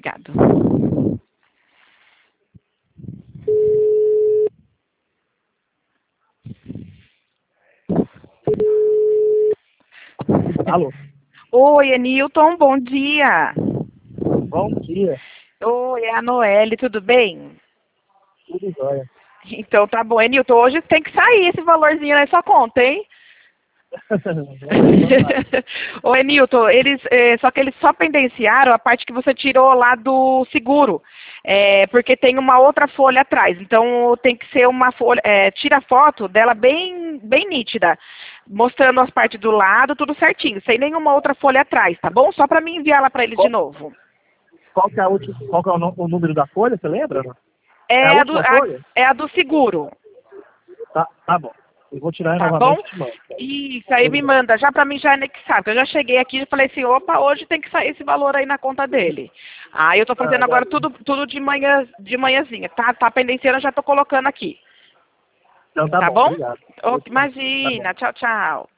Obrigado. Alô? Oi, Enilton, bom dia. Bom dia. Oi, é a Noelle, tudo bem? Tudo jóia. Então tá bom, Enilton, hoje tem que sair esse valorzinho na sua conta, hein? Ô, Enilton, só que eles só pendenciaram a parte que você tirou lá do seguro, porque tem uma outra folha atrás. Então tem que ser uma folha, tira a foto dela bem nítida, mostrando as partes do lado, tudo certinho, sem nenhuma outra folha atrás, tá bom? Só para mim enviar lá para eles de novo. Qual que é, o número da folha, você lembra? É a É última folha? é a do seguro. Tá bom. Eu vou tirar Tá bom? novamente e te mando. Isso, aí me manda, já pra mim já anexar, porque eu já cheguei aqui e falei assim, opa, hoje tem que sair esse valor aí na conta dele. Aí eu tô fazendo agora tudo de manhãzinha, tá? Tá pendenciando, eu já tô colocando aqui. Então tá Tá bom, bom? obrigado. Oh, Tá bom. imagina, tchau, tchau.